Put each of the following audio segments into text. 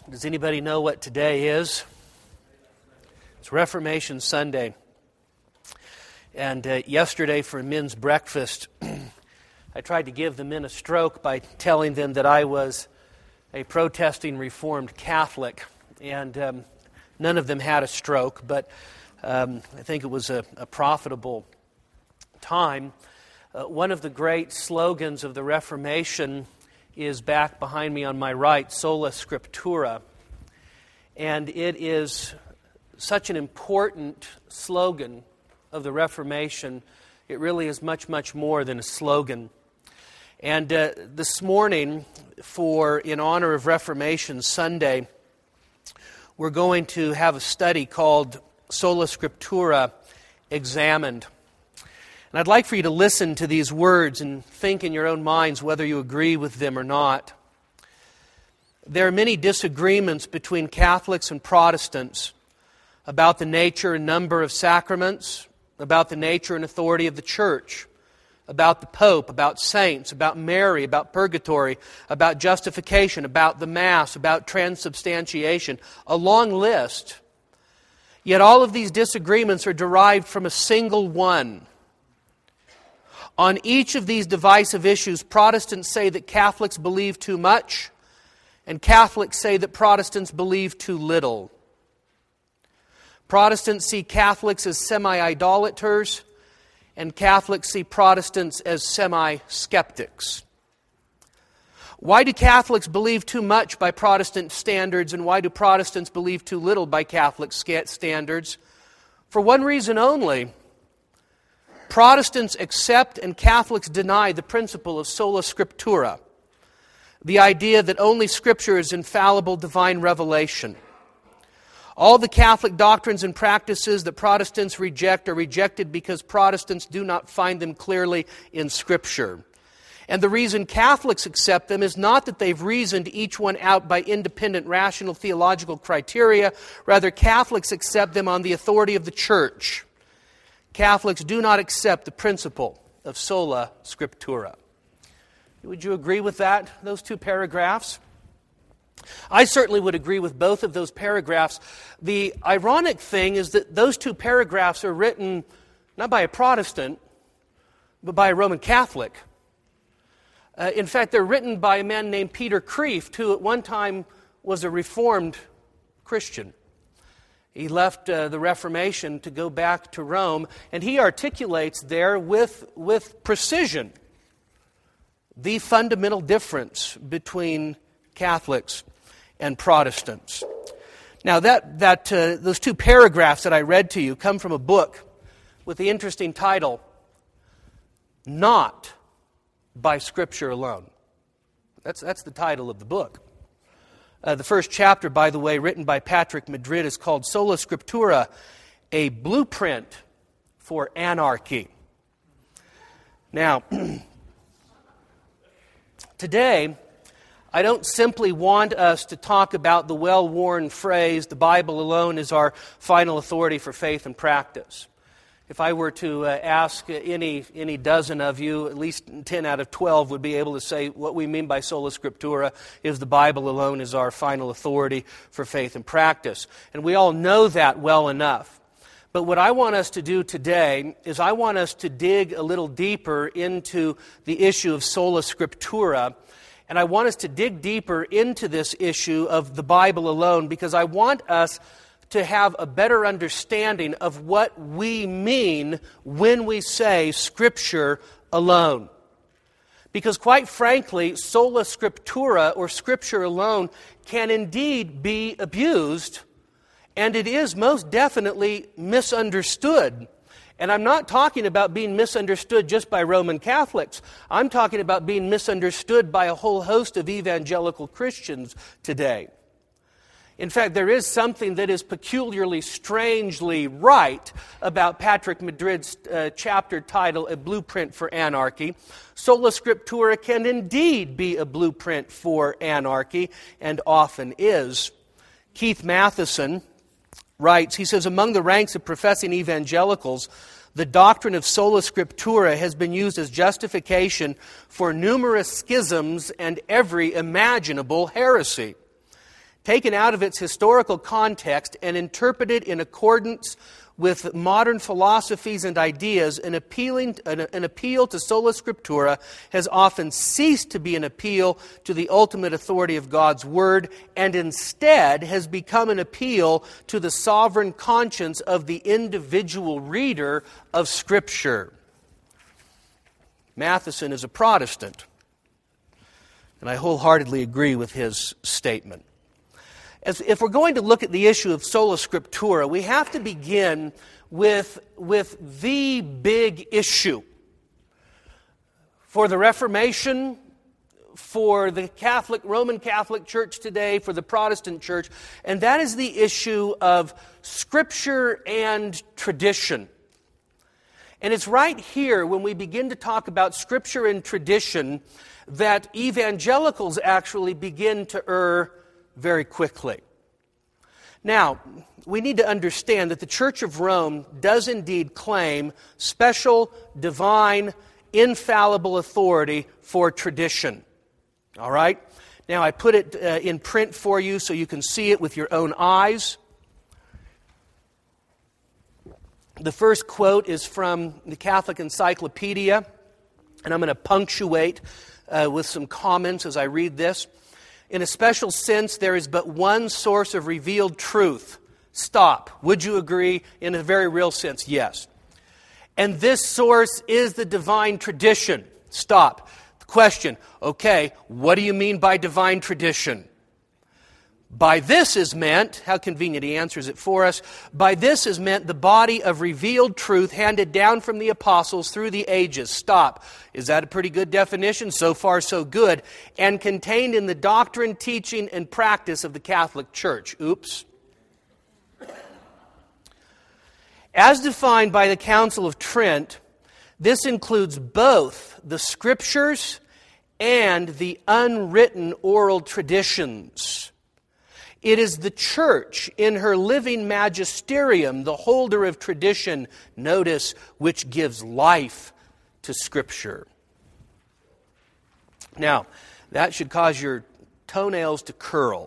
Does anybody know what today is? It's Reformation Sunday. And yesterday for men's breakfast, I tried to give the men a stroke by telling them that I was a protesting Reformed Catholic. And none of them had a stroke, but I think it was a profitable time. One of the great slogans of the Reformation is back behind me on my right, Sola Scriptura. And it is such an important slogan of the Reformation. It really is much, much more than a slogan. And this morning, in honor of Reformation Sunday, we're going to have a study called Sola Scriptura Examined. And I'd like for you to listen to these words and think in your own minds whether you agree with them or not. There are many disagreements between Catholics and Protestants about the nature and number of sacraments, about the nature and authority of the Church, about the Pope, about saints, about Mary, about purgatory, about justification, about the Mass, about transubstantiation. A long list. Yet all of these disagreements are derived from a single one. On each of these divisive issues, Protestants say that Catholics believe too much, and Catholics say that Protestants believe too little. Protestants see Catholics as semi-idolaters, and Catholics see Protestants as semi-skeptics. Why do Catholics believe too much by Protestant standards, and why do Protestants believe too little by Catholic standards? For one reason only. Protestants accept and Catholics deny the principle of sola scriptura, the idea that only Scripture is infallible divine revelation. All the Catholic doctrines and practices that Protestants reject are rejected because Protestants do not find them clearly in Scripture. And the reason Catholics accept them is not that they've reasoned each one out by independent, rational, theological criteria. Rather, Catholics accept them on the authority of the Church. Catholics do not accept the principle of sola scriptura. Would you agree with that, those two paragraphs? I certainly would agree with both of those paragraphs. The ironic thing is that those two paragraphs are written not by a Protestant, but by a Roman Catholic. In fact, they're written by a man named Peter Kreeft, who at one time was a Reformed Christian. He left the Reformation to go back to Rome, and he articulates there with precision the fundamental difference between Catholics and Protestants. Now, those two paragraphs that I read to you come from a book with the interesting title, Not by Scripture Alone. That's the title of the book. The first chapter, by the way, written by Patrick Madrid, is called Sola Scriptura, a Blueprint for Anarchy. Now, today, I don't simply want us to talk about the well-worn phrase, the Bible alone is our final authority for faith and practice. If I were to ask any dozen of you, at least 10 out of 12 would be able to say what we mean by sola scriptura is the Bible alone is our final authority for faith and practice. And we all know that well enough. But what I want us to do today is I want us to dig a little deeper into the issue of sola scriptura. And I want us to dig deeper into this issue of the Bible alone because I want us to have a better understanding of what we mean when we say Scripture alone. Because quite frankly, sola scriptura, or Scripture alone, can indeed be abused, and it is most definitely misunderstood. And I'm not talking about being misunderstood just by Roman Catholics. I'm talking about being misunderstood by a whole host of evangelical Christians today. In fact, there is something that is peculiarly, strangely right about Patrick Madrid's chapter title, A Blueprint for Anarchy. Sola Scriptura can indeed be a blueprint for anarchy, and often is. Keith Matheson writes, he says, among the ranks of professing evangelicals, the doctrine of sola scriptura has been used as justification for numerous schisms and every imaginable heresy. taken out of its historical context and interpreted in accordance with modern philosophies and ideas, an appeal to sola scriptura has often ceased to be an appeal to the ultimate authority of God's Word, and instead has become an appeal to the sovereign conscience of the individual reader of Scripture. Matheson is a Protestant, and I wholeheartedly agree with his statement. If we're going to look at the issue of sola scriptura, we have to begin with the big issue for the Reformation, for the Roman Catholic Church today, for the Protestant Church, and that is the issue of Scripture and tradition. And it's right here when we begin to talk about Scripture and tradition that evangelicals actually begin to err very quickly. Now, we need to understand that the Church of Rome does indeed claim special, divine, infallible authority for tradition. All right? Now, I put it in print for you so you can see it with your own eyes. The first quote is from the Catholic Encyclopedia, and I'm going to punctuate with some comments as I read this. In a special sense, there is but one source of revealed truth. Stop. Would you agree? In a very real sense, yes. And this source is the divine tradition. Stop. The question, okay, what do you mean by divine tradition? By this is meant, how convenient he answers it for us, by this is meant the body of revealed truth handed down from the apostles through the ages. Stop. Is that a pretty good definition? So far, so good. And contained in the doctrine, teaching, and practice of the Catholic Church. Oops. As defined by the Council of Trent, this includes both the Scriptures and the unwritten oral traditions. It is the Church in her living magisterium, the holder of tradition, notice, which gives life to Scripture. Now, that should cause your toenails to curl.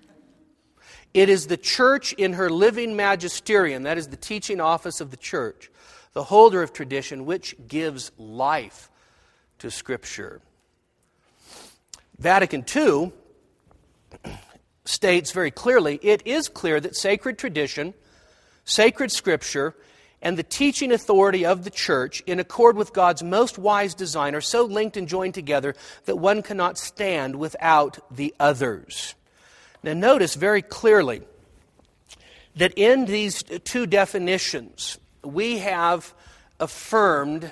It is the Church in her living magisterium, that is the teaching office of the Church, the holder of tradition, which gives life to Scripture. Vatican II states very clearly, it is clear that sacred tradition, sacred Scripture, and the teaching authority of the Church, in accord with God's most wise design, are so linked and joined together that one cannot stand without the others. Now notice very clearly that in these two definitions, we have affirmed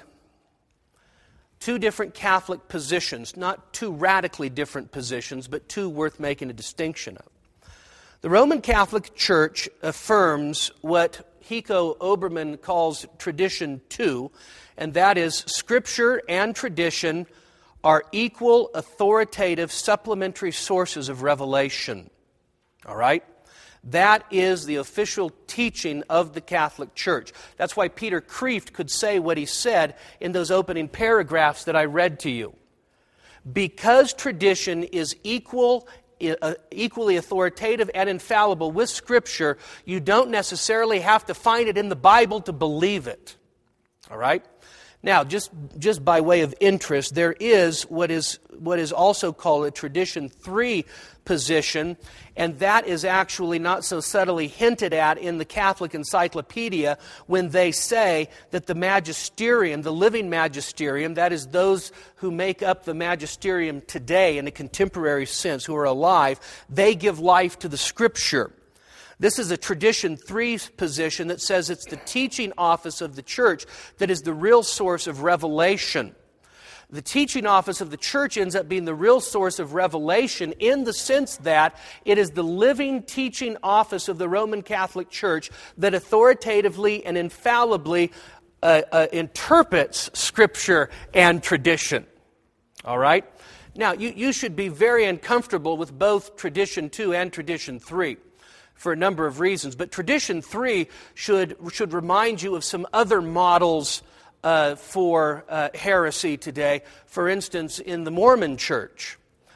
two different Catholic positions, not two radically different positions, but two worth making a distinction of. The Roman Catholic Church affirms what Heiko Oberman calls tradition 2, and that is Scripture and tradition are equal, authoritative, supplementary sources of revelation. All right? That is the official teaching of the Catholic Church. That's why Peter Kreeft could say what he said in those opening paragraphs that I read to you. Because tradition is equally authoritative and infallible with Scripture, you don't necessarily have to find it in the Bible to believe it. All right? Now, just by way of interest, there is what is also called a tradition 3 position, and that is actually not so subtly hinted at in the Catholic Encyclopedia when they say that the magisterium, the living magisterium, that is those who make up the magisterium today in a contemporary sense, who are alive, they give life to the Scripture. This is a tradition 3 position that says it's the teaching office of the Church that is the real source of revelation. The teaching office of the Church ends up being the real source of revelation in the sense that it is the living teaching office of the Roman Catholic Church that authoritatively and infallibly interprets Scripture and tradition. All right? Now, you should be very uncomfortable with both tradition 2 and tradition 3. For a number of reasons. But tradition 3 should remind you of some other models for heresy today. For instance, in the Mormon Church,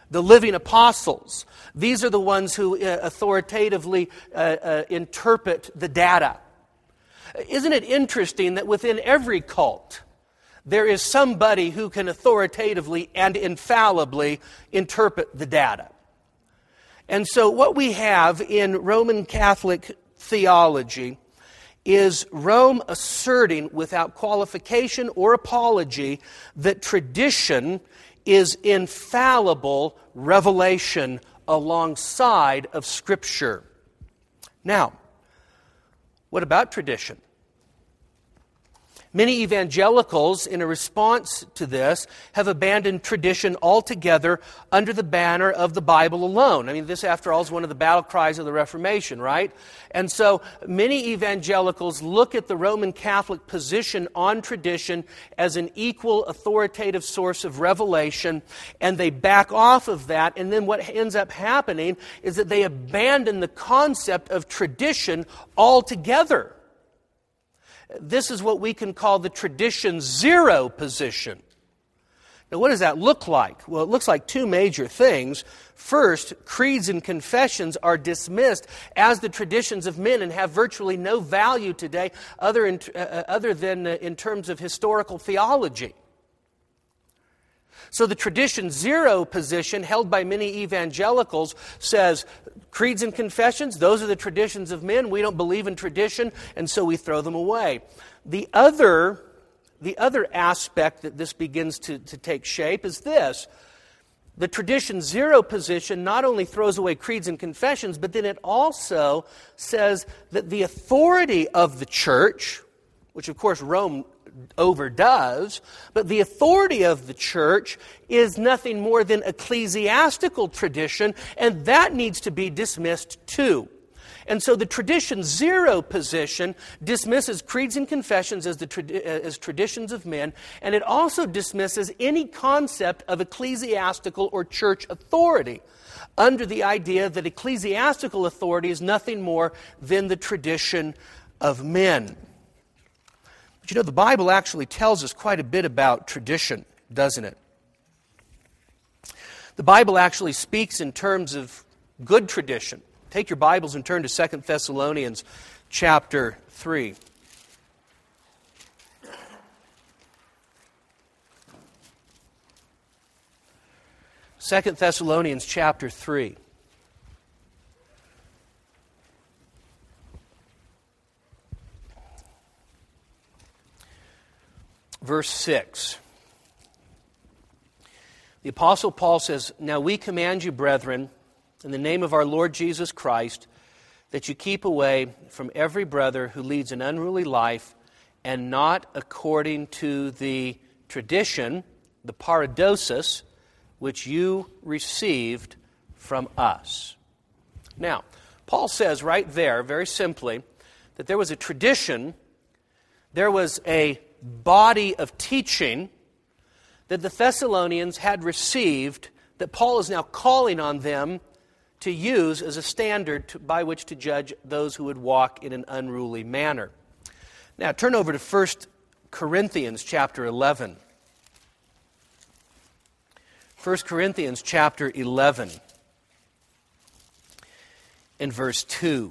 The living apostles, these are the ones who authoritatively interpret the data. Isn't it interesting that within every cult, there is somebody who can authoritatively and infallibly interpret the data? And so what we have in Roman Catholic theology is Rome asserting without qualification or apology that tradition is infallible revelation alongside of Scripture. Now, what about tradition? Many evangelicals, in a response to this, have abandoned tradition altogether under the banner of the Bible alone. I mean, this, after all, is one of the battle cries of the Reformation, right? And so many evangelicals look at the Roman Catholic position on tradition as an equal authoritative source of revelation, and they back off of that, and then what ends up happening is that they abandon the concept of tradition altogether. This is what we can call the tradition zero position. Now, what does that look like? Well, it looks like two major things. First, creeds and confessions are dismissed as the traditions of men and have virtually no value today other than in terms of historical theology. So the tradition zero position held by many evangelicals says, creeds and confessions, those are the traditions of men. We don't believe in tradition, and so we throw them away. The other aspect that this begins to take shape is this. The tradition zero position not only throws away creeds and confessions, but then it also says that the authority of the church, which of course Rome overdoes, but the authority of the church is nothing more than ecclesiastical tradition, and that needs to be dismissed too. And so the tradition zero position dismisses creeds and confessions as traditions of men, and it also dismisses any concept of ecclesiastical or church authority under the idea that ecclesiastical authority is nothing more than the tradition of men. But you know, the Bible actually tells us quite a bit about tradition, doesn't it? The Bible actually speaks in terms of good tradition. Take your Bibles and turn to 2 Thessalonians chapter 3. Second Thessalonians chapter 3. Verse 6. The Apostle Paul says, "Now we command you, brethren, in the name of our Lord Jesus Christ, that you keep away from every brother who leads an unruly life, and not according to the tradition, the paradosis, which you received from us." Now, Paul says right there, very simply, that there was a tradition, there was a body of teaching that the Thessalonians had received that Paul is now calling on them to use as a standard by which to judge those who would walk in an unruly manner. Now turn over to 1 Corinthians chapter 11. 1 Corinthians chapter 11 and verse 2.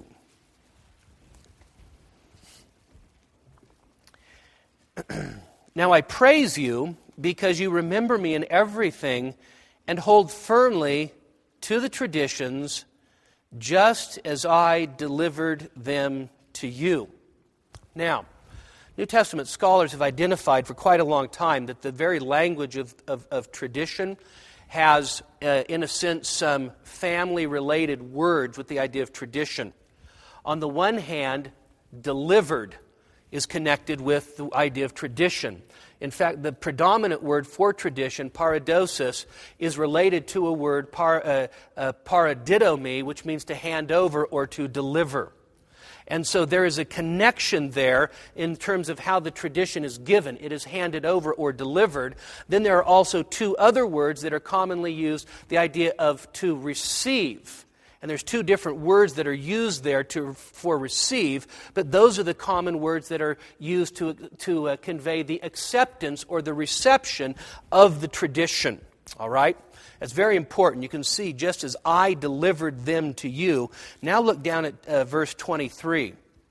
"Now I praise you because you remember me in everything and hold firmly to the traditions just as I delivered them to you." Now, New Testament scholars have identified for quite a long time that the very language of tradition has, in a sense, some family-related words with the idea of tradition. On the one hand, delivered is connected with the idea of tradition. In fact, the predominant word for tradition, paradosis, is related to a word, paradidomi, which means to hand over or to deliver. And so there is a connection there in terms of how the tradition is given. It is handed over or delivered. Then there are also two other words that are commonly used, the idea of to receive. And there's two different words that are used there for receive, but those are the common words that are used to convey the acceptance or the reception of the tradition. All right? That's very important. You can see, just as I delivered them to you. Now look down at verse 23.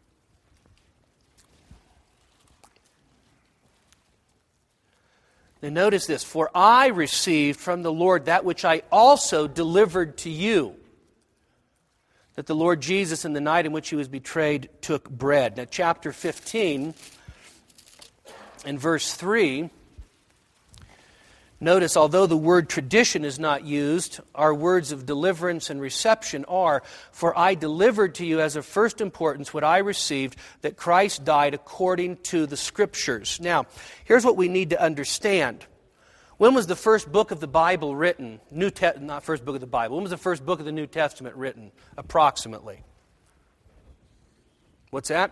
Now notice this. For I received from the Lord that which I also delivered to you. That the Lord Jesus, in the night in which he was betrayed, took bread. Now chapter 15, in verse 3, notice, although the word tradition is not used, our words of deliverance and reception are, for I delivered to you as of first importance what I received, that Christ died according to the Scriptures. Now, here's what we need to understand. When was the first book of the Bible written? Not first book of the Bible. When was the first book of the New Testament written, approximately? What's that?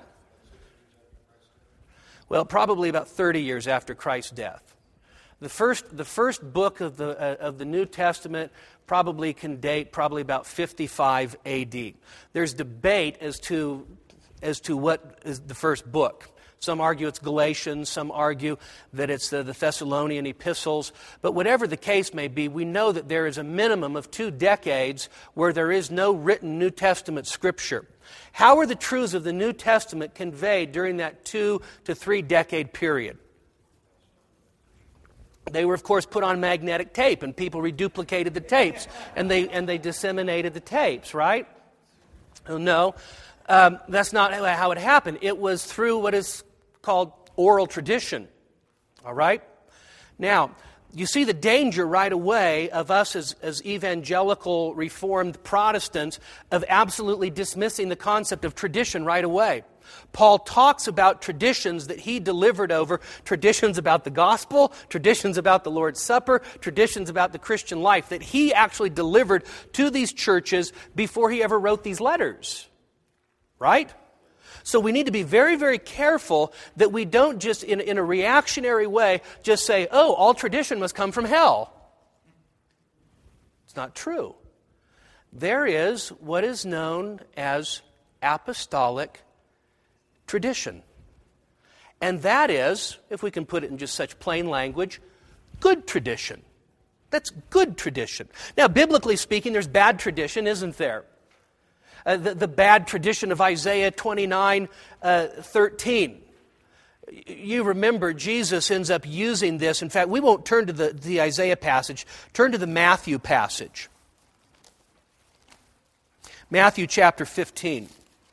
Well, probably about 30 years after Christ's death. The first book of the New Testament probably can date about 55 A.D. There's debate as to what is the first book. Some argue it's Galatians, some argue that it's the Thessalonian epistles. But whatever the case may be, we know that there is a minimum of 2 decades where there is no written New Testament scripture. How are the truths of the New Testament conveyed during that 2 to 3 decade period? They were, of course, put on magnetic tape, and people reduplicated the tapes, and they disseminated the tapes, right? Oh, no, that's not how it happened. It was through what is called oral tradition, all right? Now, you see the danger right away of us as evangelical Reformed Protestants of absolutely dismissing the concept of tradition right away. Paul talks about traditions that he delivered over, traditions about the gospel, traditions about the Lord's Supper, traditions about the Christian life that he actually delivered to these churches before he ever wrote these letters. Right? So we need to be very, very careful that we don't just, in a reactionary way, just say, oh, all tradition must come from hell. It's not true. There is what is known as apostolic tradition. And that is, if we can put it in just such plain language, good tradition. That's good tradition. Now, biblically speaking, there's bad tradition, isn't there? The bad tradition of Isaiah 29:13. You remember Jesus ends up using this. In fact, we won't turn to the Isaiah passage. Turn to the Matthew passage. Matthew chapter 15.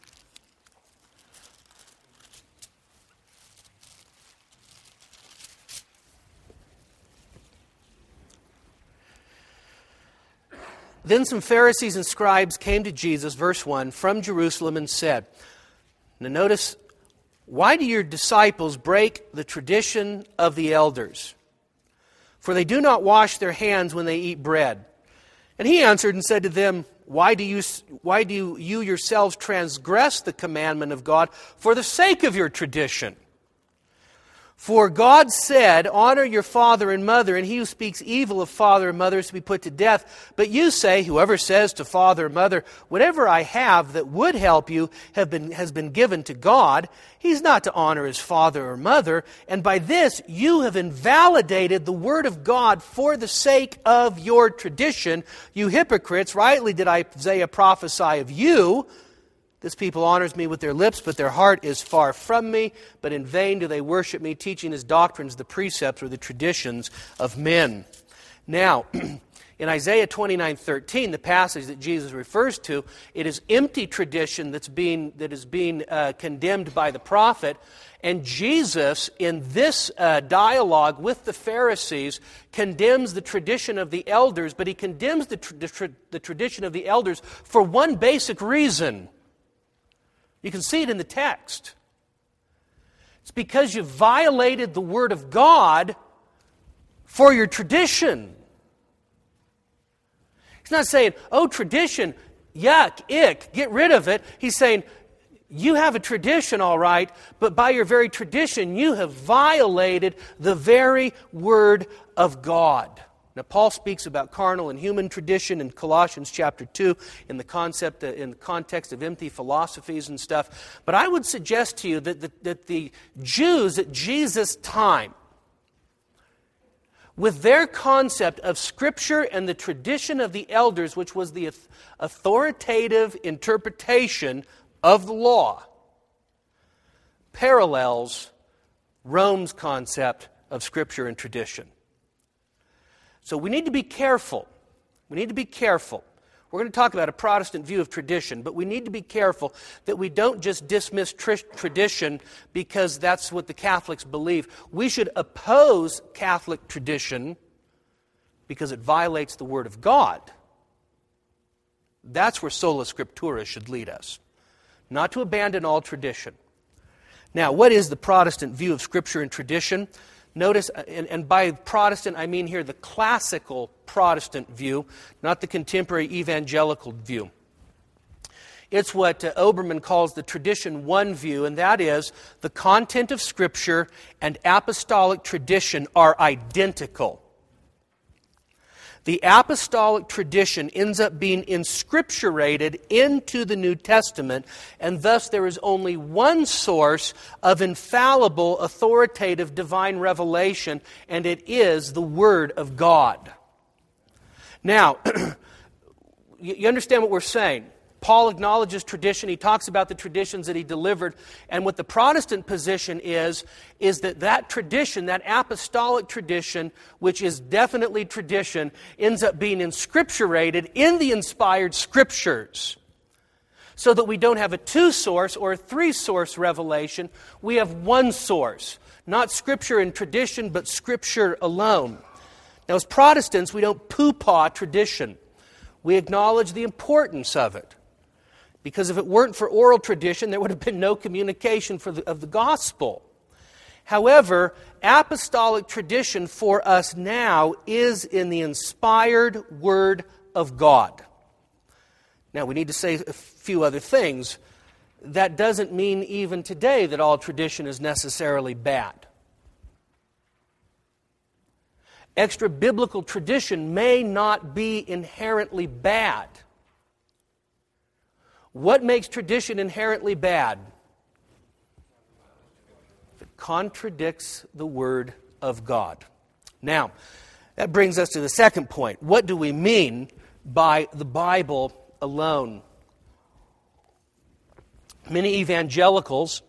Then some Pharisees and scribes came to Jesus, verse 1, from Jerusalem and said, now notice, why do your disciples break the tradition of the elders? For they do not wash their hands when they eat bread. And he answered and said to them, why do you yourselves transgress the commandment of God for the sake of your tradition? For God said, honor your father and mother, and he who speaks evil of father and mother is to be put to death. But you say, whoever says to father or mother, whatever I have that would help you has been given to God, he's not to honor his father or mother. And by this you have invalidated the word of God for the sake of your tradition. You hypocrites, rightly did Isaiah prophesy of you. This people honors me with their lips, but their heart is far from me. But in vain do they worship me, teaching as doctrines the precepts or the traditions of men. Now, in Isaiah 29:13, the passage that Jesus refers to, it is empty tradition that is being condemned by the prophet. And Jesus, in this dialogue with the Pharisees, condemns the tradition of the elders, but he condemns the tradition of the elders for one basic reason. You can see it in the text. It's because you violated the Word of God for your tradition. He's not saying, oh, tradition, yuck, ick, get rid of it. He's saying, you have a tradition, all right, but by your very tradition, you have violated the very Word of God. Now, Paul speaks about carnal and human tradition in Colossians chapter 2 in the context of empty philosophies and stuff. But I would suggest to you that the Jews at Jesus' time with their concept of Scripture and the tradition of the elders, which was the authoritative interpretation of the law, parallels Rome's concept of Scripture and tradition. So we need to be careful. We need to be careful. We're going to talk about a Protestant view of tradition, but we need to be careful that we don't just dismiss tradition because that's what the Catholics believe. We should oppose Catholic tradition because it violates the Word of God. That's where sola scriptura should lead us, not to abandon all tradition. Now, what is the Protestant view of Scripture and tradition? Notice, and by Protestant I mean here the classical Protestant view, not the contemporary evangelical view. It's what Oberman calls the tradition one view, and that is the content of Scripture and apostolic tradition are identical. The apostolic tradition ends up being inscripturated into the New Testament, and thus there is only one source of infallible, authoritative, divine revelation, and it is the Word of God. Now, you understand what we're saying. Paul acknowledges tradition. He talks about the traditions that he delivered. And what the Protestant position is that tradition, that apostolic tradition, which is definitely tradition, ends up being inscripturated in the inspired Scriptures. So that we don't have a two-source or a three-source revelation. We have one source. Not Scripture and tradition, but Scripture alone. Now, as Protestants, we don't poo-paw tradition. We acknowledge the importance of it. Because if it weren't for oral tradition, there would have been no communication of the gospel. However, apostolic tradition for us now is in the inspired Word of God. Now, we need to say a few other things. That doesn't mean even today that all tradition is necessarily bad. Extra-biblical tradition may not be inherently bad. What makes tradition inherently bad? It contradicts the Word of God. Now, that brings us to the second point. What do we mean by the Bible alone? Many evangelicals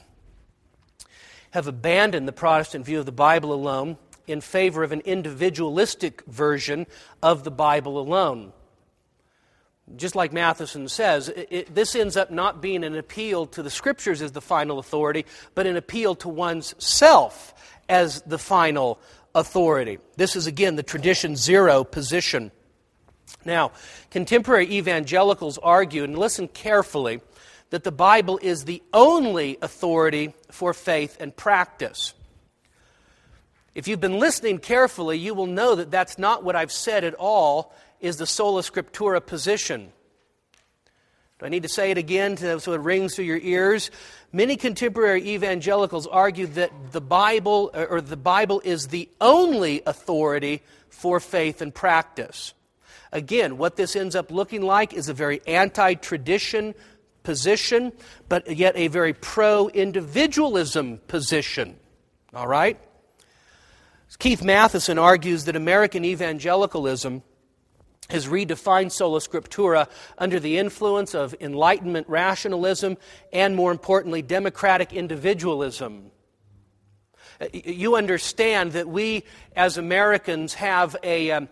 have abandoned the Protestant view of the Bible alone in favor of an individualistic version of the Bible alone. Just like Matheson says, this ends up not being an appeal to the Scriptures as the final authority, but an appeal to one's self as the final authority. This is, again, the tradition zero position. Now, contemporary evangelicals argue, and listen carefully, that the Bible is the only authority for faith and practice. If you've been listening carefully, you will know that that's not what I've said at all, is the sola scriptura position. Do I need to say it again so it rings through your ears? Many contemporary evangelicals argue that the Bible is the only authority for faith and practice. Again, what this ends up looking like is a very anti-tradition position, but yet a very pro-individualism position. All right? Keith Matheson argues that American evangelicalism has redefined sola scriptura under the influence of Enlightenment rationalism and, more importantly, democratic individualism. You understand that we, as Americans, have an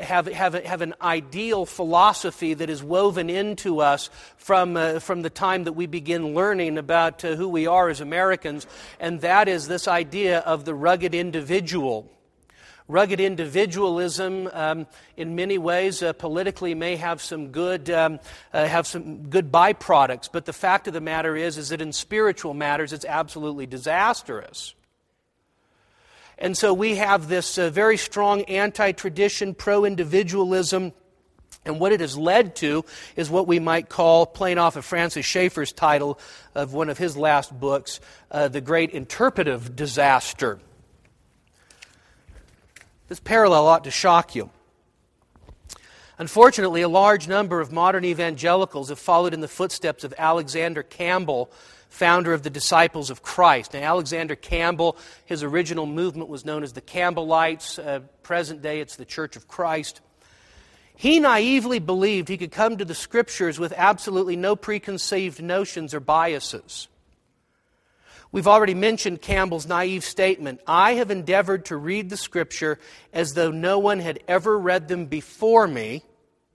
ideal philosophy that is woven into us from the time that we begin learning about who we are as Americans, and that is this idea of the rugged individual. Rugged individualism, in many ways, politically may have some good byproducts, but the fact of the matter is that in spiritual matters, it's absolutely disastrous. And so we have this very strong anti-tradition, pro-individualism, and what it has led to is what we might call, playing off of Francis Schaeffer's title of one of his last books, The Great Interpretive Disaster. This parallel ought to shock you. Unfortunately, a large number of modern evangelicals have followed in the footsteps of Alexander Campbell, founder of the Disciples of Christ. Now, Alexander Campbell, his original movement was known as the Campbellites. Present day, it's the Church of Christ. He naively believed he could come to the Scriptures with absolutely no preconceived notions or biases. We've already mentioned Campbell's naive statement, "I have endeavored to read the Scripture as though no one had ever read them before me."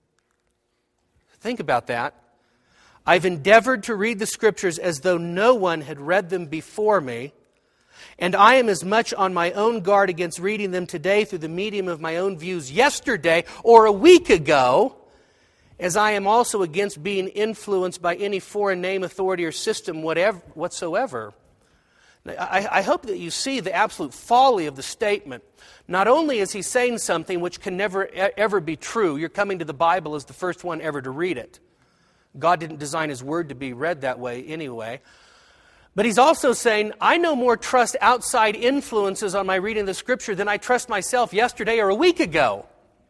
Think about that. "I've endeavored to read the Scriptures as though no one had read them before me, and I am as much on my own guard against reading them today through the medium of my own views yesterday or a week ago, as I am also against being influenced by any foreign name, authority, or system whatsoever." I hope that you see the absolute folly of the statement. Not only is he saying something which can never, ever be true. You're coming to the Bible as the first one ever to read it. God didn't design His Word to be read that way anyway. But he's also saying, I no more trust outside influences on my reading of the Scripture than I trust myself yesterday or a week ago.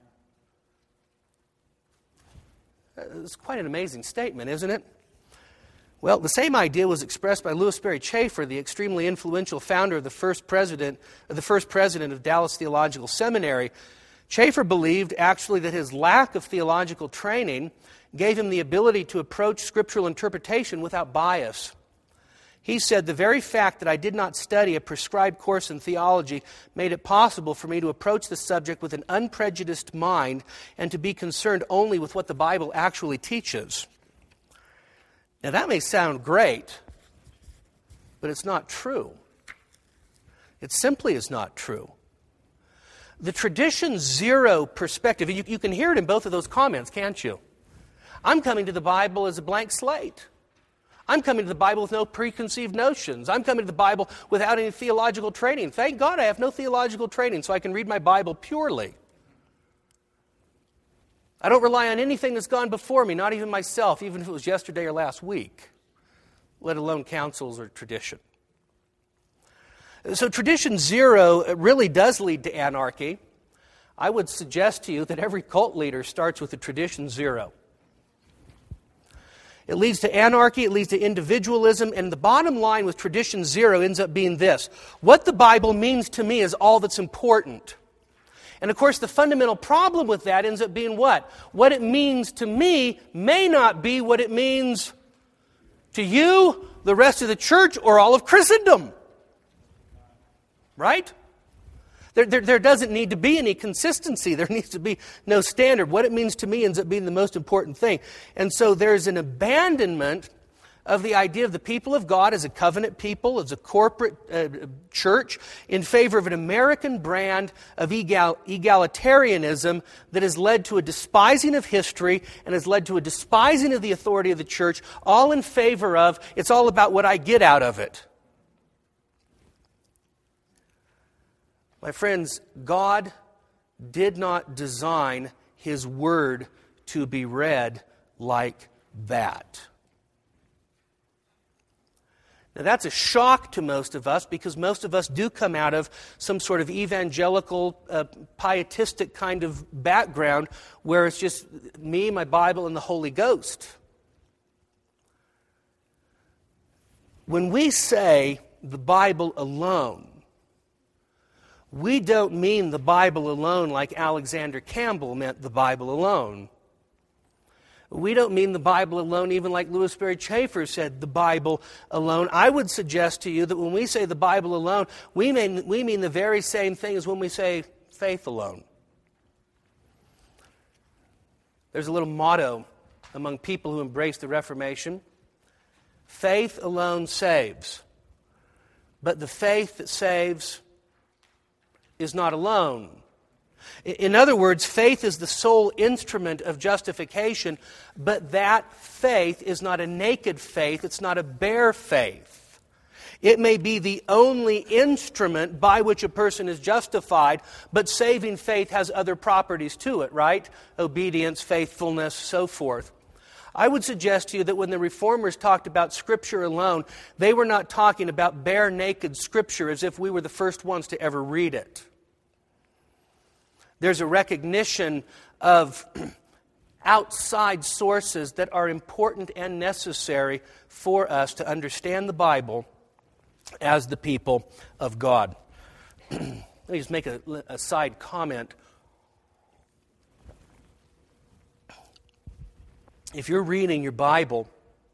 It's quite an amazing statement, isn't it? Well, the same idea was expressed by Louis Sperry Chafer, the extremely influential founder of the first president of Dallas Theological Seminary. Chafer believed actually that his lack of theological training gave him the ability to approach scriptural interpretation without bias. He said, "The very fact that I did not study a prescribed course in theology made it possible for me to approach the subject with an unprejudiced mind and to be concerned only with what the Bible actually teaches." Now that may sound great, but it's not true. It simply is not true. The tradition zero perspective, you can hear it in both of those comments, can't you? I'm coming to the Bible as a blank slate. I'm coming to the Bible with no preconceived notions. I'm coming to the Bible without any theological training. Thank God I have no theological training, so I can read my Bible purely. I don't rely on anything that's gone before me, not even myself, even if it was yesterday or last week, let alone counsels or tradition. So tradition zero really does lead to anarchy. I would suggest to you that every cult leader starts with a tradition zero. It leads to anarchy, it leads to individualism, and the bottom line with tradition zero ends up being this: what the Bible means to me is all that's important. And of course, the fundamental problem with that ends up being what? What it means to me may not be what it means to you, the rest of the church, or all of Christendom. Right? There doesn't need to be any consistency. There needs to be no standard. What it means to me ends up being the most important thing. And so there's an abandonment of the idea of the people of God as a covenant people, as a corporate church, in favor of an American brand of egalitarianism that has led to a despising of history and has led to a despising of the authority of the church, all in favor of, it's all about what I get out of it. My friends, God did not design His Word to be read like that. Now that's a shock to most of us because most of us do come out of some sort of evangelical, pietistic kind of background where it's just me, my Bible, and the Holy Ghost. When we say the Bible alone, we don't mean the Bible alone like Alexander Campbell meant the Bible alone. We don't mean the Bible alone even like Louis Sperry Chafer said the Bible alone. I would suggest to you that when we say the Bible alone, we mean the very same thing as when we say faith alone. There's a little motto among people who embrace the Reformation. Faith alone saves, but the faith that saves is not alone. In other words, faith is the sole instrument of justification, but that faith is not a naked faith, it's not a bare faith. It may be the only instrument by which a person is justified, but saving faith has other properties to it, right? Obedience, faithfulness, so forth. I would suggest to you that when the Reformers talked about Scripture alone, they were not talking about bare, naked Scripture as if we were the first ones to ever read it. There's a recognition of outside sources that are important and necessary for us to understand the Bible as the people of God. Let me just make a side comment. If you're reading your Bible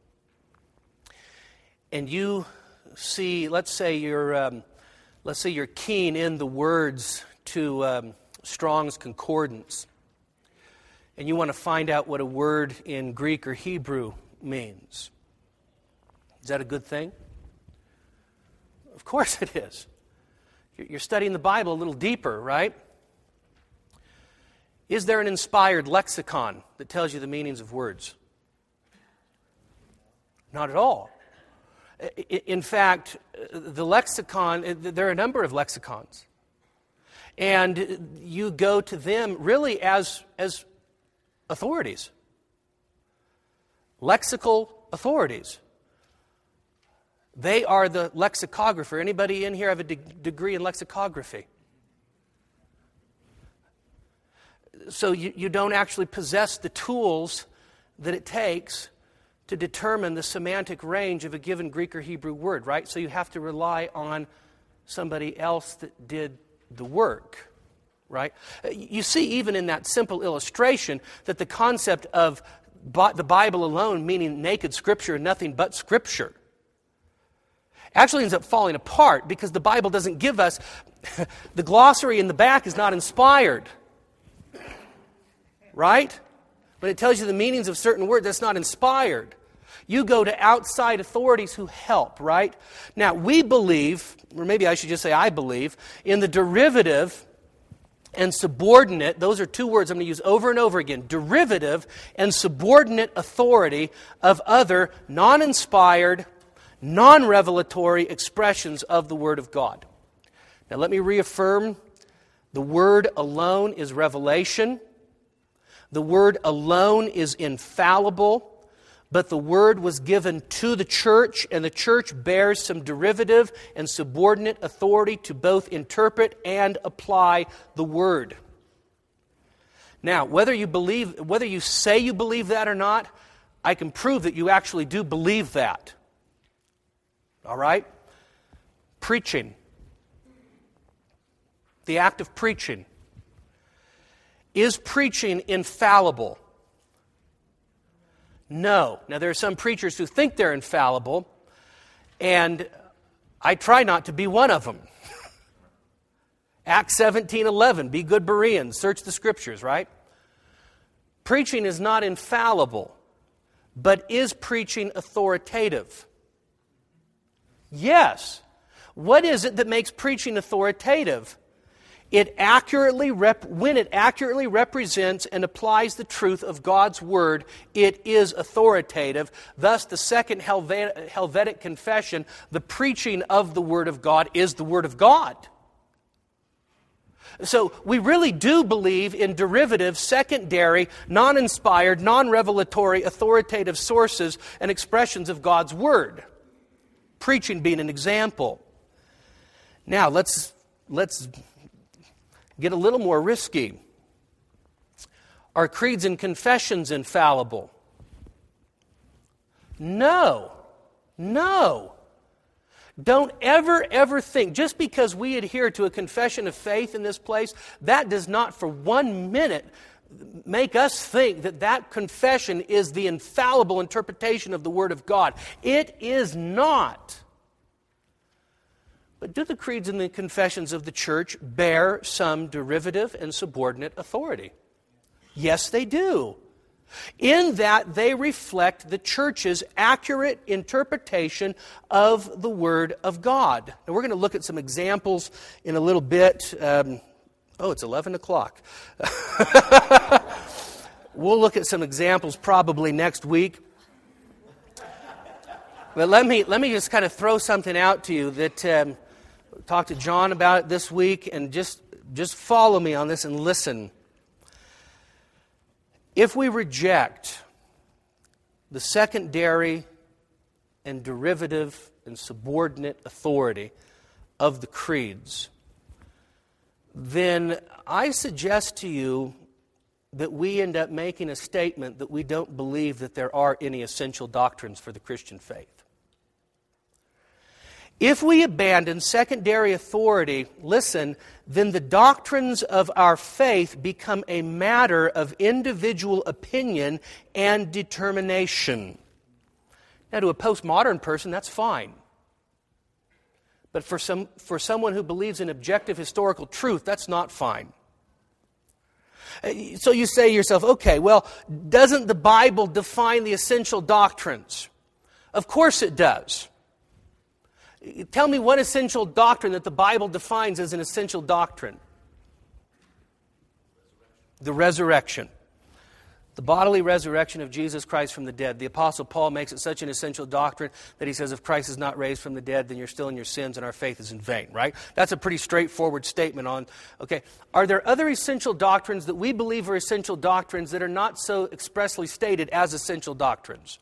and you see, let's say you're keen in the words to Strong's Concordance, and you want to find out what a word in Greek or Hebrew means. Is that a good thing? Of course it is. You're studying the Bible a little deeper, right? Is there an inspired lexicon that tells you the meanings of words? Not at all. In fact, the lexicon, there are a number of lexicons. And you go to them really as authorities. Lexical authorities. They are the lexicographer. Anybody in here have a degree in lexicography? So you don't actually possess the tools that it takes to determine the semantic range of a given Greek or Hebrew word, right? So you have to rely on somebody else that did the work, right? You see even in that simple illustration that the concept of the Bible alone meaning naked Scripture and nothing but Scripture actually ends up falling apart because the Bible doesn't give us, the glossary in the back is not inspired. Right? When it tells you the meanings of certain words, that's not inspired. You go to outside authorities who help, right? Now, we believe, or maybe I should just say I believe, in the derivative and subordinate, those are two words I'm going to use over and over again, derivative and subordinate authority of other non-inspired, non-revelatory expressions of the Word of God. Now, let me reaffirm, the Word alone is revelation. The Word alone is infallible, but the Word was given to the church, and the church bears some derivative and subordinate authority to both interpret and apply the Word. Now, whether you say you believe that or not, I can prove that you actually do believe that. All right? Preaching. The act of preaching. Is preaching infallible? No. Now, there are some preachers who think they're infallible, and I try not to be one of them. Acts 17:11, be good Bereans, search the Scriptures, right? Preaching is not infallible, but is preaching authoritative? Yes. What is it that makes preaching authoritative? When it accurately represents and applies the truth of God's Word, it is authoritative. Thus, the second Helvetic confession, the preaching of the Word of God is the Word of God. So, we really do believe in derivative, secondary, non-inspired, non-revelatory, authoritative sources and expressions of God's Word. Preaching being an example. Now, let's get a little more risky. Are creeds and confessions infallible? No. Don't ever think, just because we adhere to a confession of faith in this place, that does not for 1 minute make us think that confession is the infallible interpretation of the Word of God. It is not. But do the creeds and the confessions of the church bear some derivative and subordinate authority? Yes, they do. In that they reflect the church's accurate interpretation of the Word of God. Now we're going to look at some examples in a little bit. It's 11 o'clock. We'll look at some examples probably next week. But let me just kind of throw something out to you that talked to John about it this week, and just follow me on this and listen. If we reject the secondary and derivative and subordinate authority of the creeds, then I suggest to you that we end up making a statement that we don't believe that there are any essential doctrines for the Christian faith. If we abandon secondary authority, listen, then the doctrines of our faith become a matter of individual opinion and determination. Now, to a postmodern person, that's fine. But for someone who believes in objective historical truth, that's not fine. So you say to yourself, okay, well, doesn't the Bible define the essential doctrines? Of course it does. Tell me one essential doctrine that the Bible defines as an essential doctrine. The resurrection. The bodily resurrection of Jesus Christ from the dead. The Apostle Paul makes it such an essential doctrine that he says if Christ is not raised from the dead, then you're still in your sins and our faith is in vain, right? That's a pretty straightforward statement on, okay. Are there other essential doctrines that we believe are essential doctrines that are not so expressly stated as essential doctrines?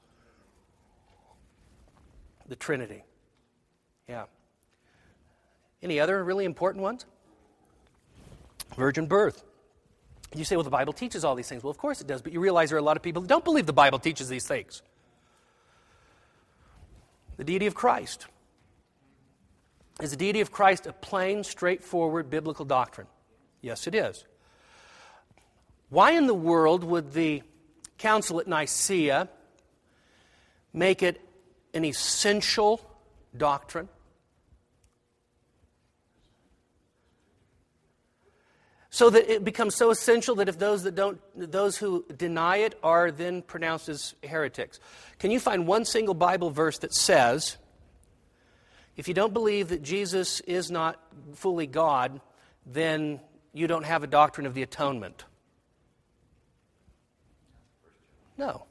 The Trinity. Yeah. Any other really important ones? Virgin birth. You say, well, the Bible teaches all these things. Well, of course it does, but you realize there are a lot of people who don't believe the Bible teaches these things. The deity of Christ. Is the deity of Christ a plain, straightforward biblical doctrine? Yes, it is. Why in the world would the Council at Nicaea make it an essential doctrine? So that it becomes so essential that if those who deny it are then pronounced as heretics. Can you find one single Bible verse that says, if you don't believe that Jesus is not fully God, then you don't have a doctrine of the atonement? No.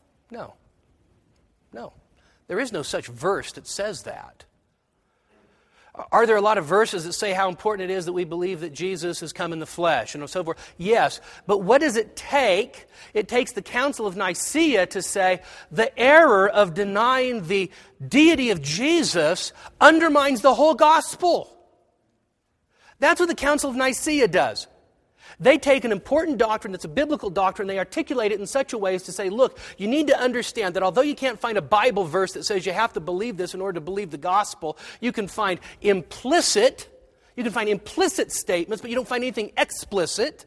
There is no such verse that says that. Are there a lot of verses that say how important it is that we believe that Jesus has come in the flesh and so forth? Yes. But what does it take? It takes the Council of Nicaea to say the error of denying the deity of Jesus undermines the whole gospel. That's what the Council of Nicaea does. They take an important doctrine that's a biblical doctrine, they articulate it in such a way as to say, look, you need to understand that although you can't find a Bible verse that says you have to believe this in order to believe the gospel, you can find implicit statements, but you don't find anything explicit.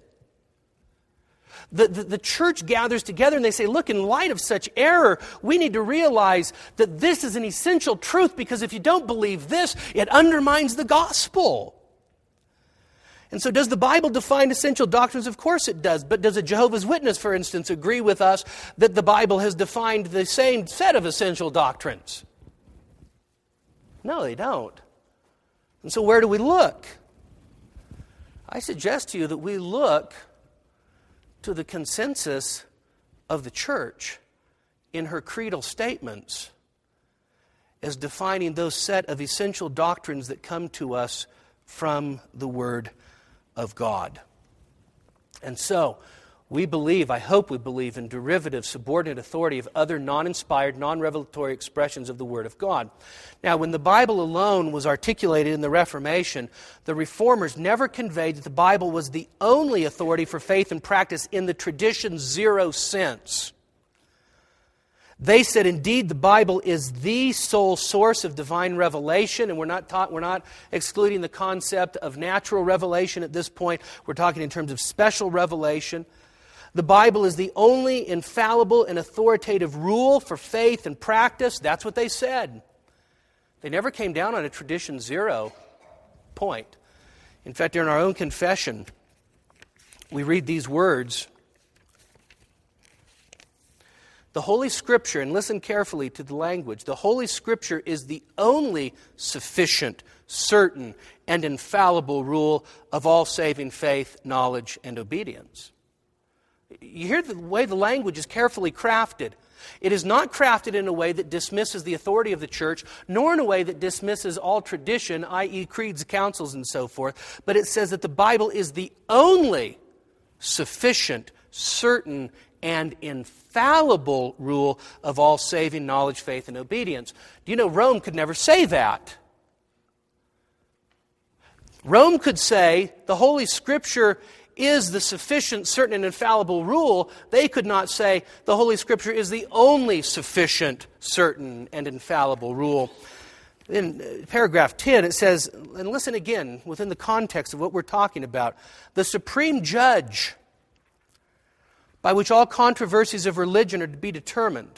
The church gathers together and they say, look, in light of such error, we need to realize that this is an essential truth because if you don't believe this, it undermines the gospel. And so does the Bible define essential doctrines? Of course it does. But does a Jehovah's Witness, for instance, agree with us that the Bible has defined the same set of essential doctrines? No, they don't. And so where do we look? I suggest to you that we look to the consensus of the church in her creedal statements as defining those set of essential doctrines that come to us from the Word of God. And so, we believe, I hope we believe, in derivative, subordinate authority of other non-inspired, non-revelatory expressions of the Word of God. Now, when the Bible alone was articulated in the Reformation, the Reformers never conveyed that the Bible was the only authority for faith and practice in the tradition zero sense. They said, indeed, the Bible is the sole source of divine revelation, and we're not excluding the concept of natural revelation at this point. We're talking in terms of special revelation. The Bible is the only infallible and authoritative rule for faith and practice. That's what they said. They never came down on a tradition zero point. In fact, in our own confession, we read these words. The Holy Scripture, and listen carefully to the language, the Holy Scripture is the only sufficient, certain, and infallible rule of all saving faith, knowledge, and obedience. You hear the way the language is carefully crafted. It is not crafted in a way that dismisses the authority of the church, nor in a way that dismisses all tradition, i.e. creeds, councils, and so forth, but it says that the Bible is the only sufficient, certain, and infallible rule of all saving knowledge, faith, and obedience. Do you know Rome could never say that? Rome could say the Holy Scripture is the sufficient, certain, and infallible rule, they could not say the Holy Scripture is the only sufficient, certain, and infallible rule. In paragraph 10, it says, and listen again, within the context of what we're talking about, the supreme judge by which all controversies of religion are to be determined,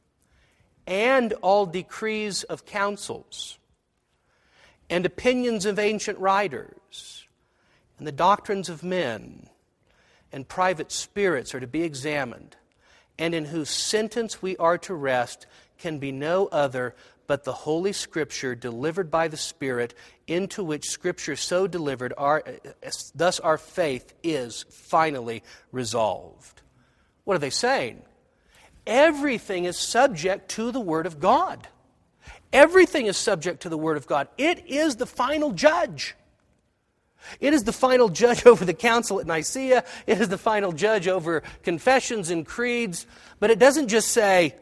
and all decrees of councils, and opinions of ancient writers, and the doctrines of men, and private spirits are to be examined, and in whose sentence we are to rest, can be no other but the Holy Scripture delivered by the Spirit, into which Scripture so delivered, thus our faith is finally resolved. What are they saying? Everything is subject to the Word of God. Everything is subject to the Word of God. It is the final judge. It is the final judge over the council at Nicaea. It is the final judge over confessions and creeds. But it doesn't just say,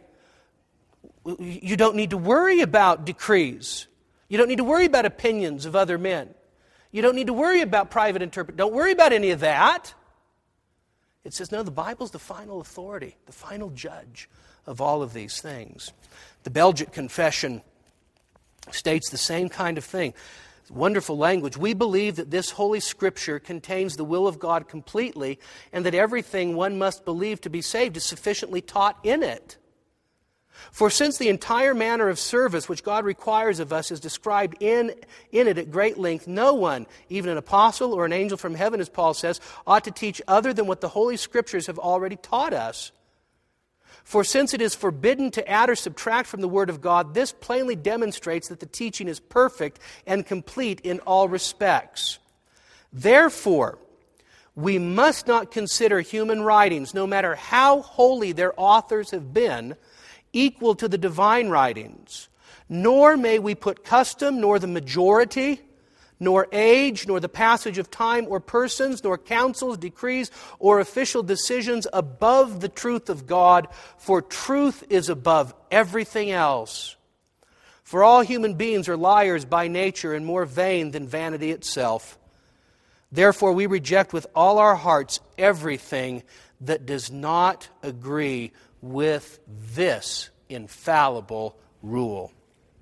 you don't need to worry about decrees. You don't need to worry about opinions of other men. You don't need to worry about private interpretation. Don't worry about any of that. It says, no, the Bible's the final authority, the final judge of all of these things. The Belgic Confession states the same kind of thing. Wonderful language. We believe that this Holy Scripture contains the will of God completely, and that everything one must believe to be saved is sufficiently taught in it. For since the entire manner of service which God requires of us is described in it at great length, no one, even an apostle or an angel from heaven, as Paul says, ought to teach other than what the Holy Scriptures have already taught us. For since it is forbidden to add or subtract from the Word of God, this plainly demonstrates that the teaching is perfect and complete in all respects. Therefore, we must not consider human writings, no matter how holy their authors have been, equal to the divine writings, nor may we put custom, nor the majority, nor age, nor the passage of time or persons, nor councils, decrees, or official decisions above the truth of God, for truth is above everything else. For all human beings are liars by nature and more vain than vanity itself. Therefore we reject with all our hearts everything that does not agree with this infallible rule.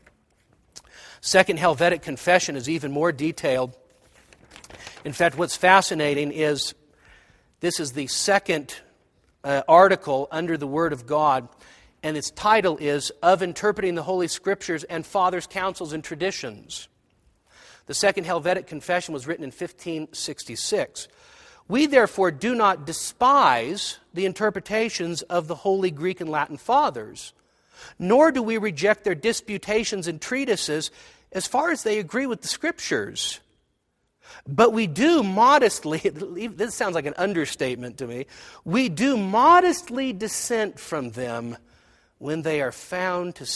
Second Helvetic Confession is even more detailed. In fact, what's fascinating is this is the second article under the Word of God, and its title is Of Interpreting the Holy Scriptures and Fathers' Counsels and Traditions. The Second Helvetic Confession was written in 1566. We therefore do not despise the interpretations of the Holy Greek and Latin Fathers, nor do we reject their disputations and treatises as far as they agree with the Scriptures. But we do modestly, this sounds like an understatement to me, we do modestly dissent from them when they are found to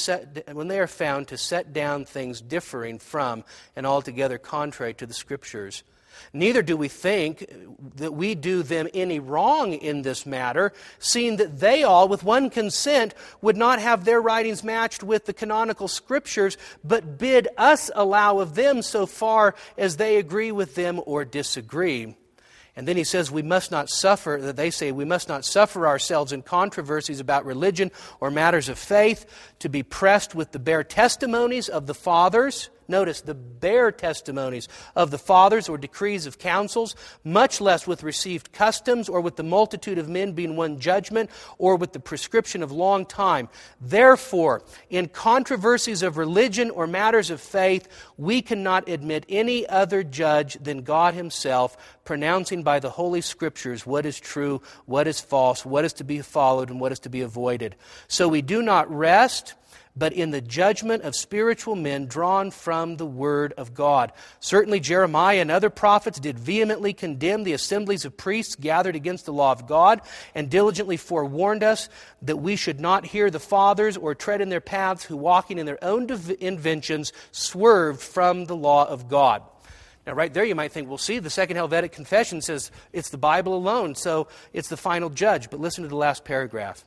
set down things differing from and altogether contrary to the Scriptures. Neither do we think that we do them any wrong in this matter, seeing that they all, with one consent, would not have their writings matched with the canonical Scriptures, but bid us allow of them so far as they agree with them or disagree. And then he says we must not suffer ourselves in controversies about religion or matters of faith, to be pressed with the bare testimonies of the fathers. Notice, the bare testimonies of the fathers or decrees of councils, much less with received customs or with the multitude of men being one judgment or with the prescription of long time. Therefore, in controversies of religion or matters of faith, we cannot admit any other judge than God Himself, pronouncing by the Holy Scriptures what is true, what is false, what is to be followed, and what is to be avoided. So we do not rest, but in the judgment of spiritual men drawn from the Word of God. Certainly Jeremiah and other prophets did vehemently condemn the assemblies of priests gathered against the law of God, and diligently forewarned us that we should not hear the fathers or tread in their paths, who, walking in their own inventions, swerved from the law of God. Now, right there you might think, well, see, the Second Helvetic Confession says it's the Bible alone, so it's the final judge. But listen to the last paragraph.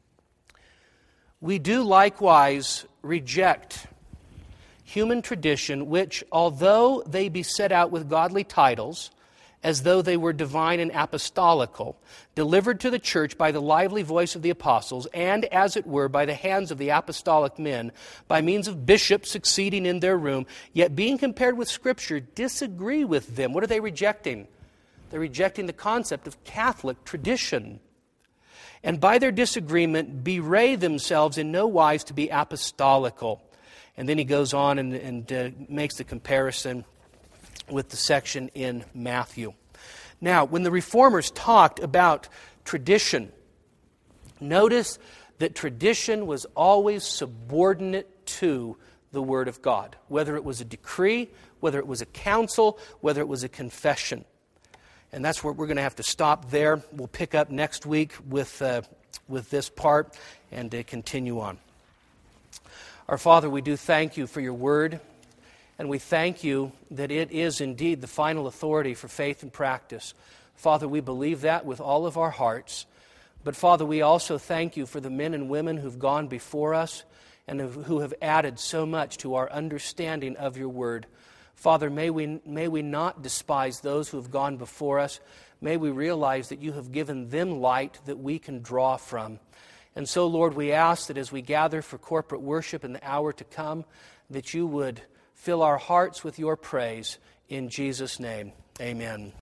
We do likewise reject human tradition, which, although they be set out with godly titles, as though they were divine and apostolical, delivered to the church by the lively voice of the apostles, and, as it were, by the hands of the apostolic men, by means of bishops succeeding in their room, yet being compared with Scripture, disagree with them. What are they rejecting? They're rejecting the concept of Catholic tradition. And by their disagreement, bewray themselves in no wise to be apostolical. And then he goes on and makes the comparison with the section in Matthew. Now, when the Reformers talked about tradition, notice that tradition was always subordinate to the Word of God, whether it was a decree, whether it was a council, whether it was a confession. And that's where we're going to have to stop there. We'll pick up next week with this part and continue on. Our Father, we do thank you for your Word. And we thank you that it is indeed the final authority for faith and practice. Father, we believe that with all of our hearts. But Father, we also thank you for the men and women who've gone before us and who have added so much to our understanding of your word. Father, may we not despise those who have gone before us. May we realize that you have given them light that we can draw from. And so, Lord, we ask that as we gather for corporate worship in the hour to come, that you would fill our hearts with your praise. In Jesus' name, amen.